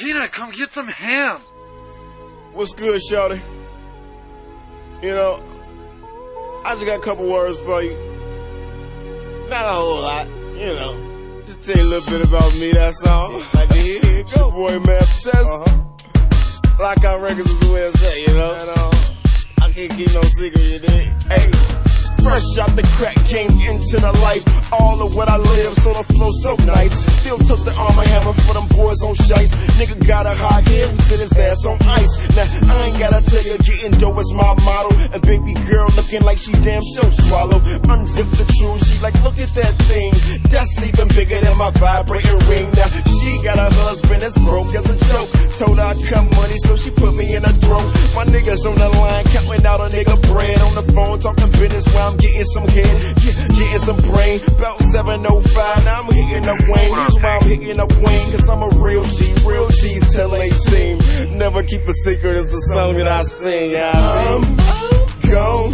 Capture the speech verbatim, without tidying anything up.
Tina, come get some ham. What's good, shawty? You know, I just got a couple words for you. Not a whole lot, you know. Just tell you a little bit about me, that's all. I did. Here you go. Boy, man, Tess. Uh-huh. Lockout Records is the way I say, you know. And, uh, I can't keep no secret, you dig? Hey. Fresh out the crack, came into the life. All of what I live, so the flow so nice. Still took the armor hammer for them boys on shice. Nigga got a hot head, we sit his ass on ice. Now, I ain't gotta tell you, getting dough is my motto. And baby girl looking like she damn sure swallow. Unzip the truth, she like, look at that thing. That's even bigger than my vibrating ring. Now, she got a husband that's broke as a joke. Told her I'd come money, so she put me in a throat. My niggas on the line, counting out a nigga bread. On the phone, talking business while I'm getting some head, yeah, getting some brain. About seven oh five, now I'm hitting up Wayne. Here's why I'm hitting up Wayne, cause I'm a real G, real G's till eighteen. Never keep a secret, it's the song that I sing. I'm gone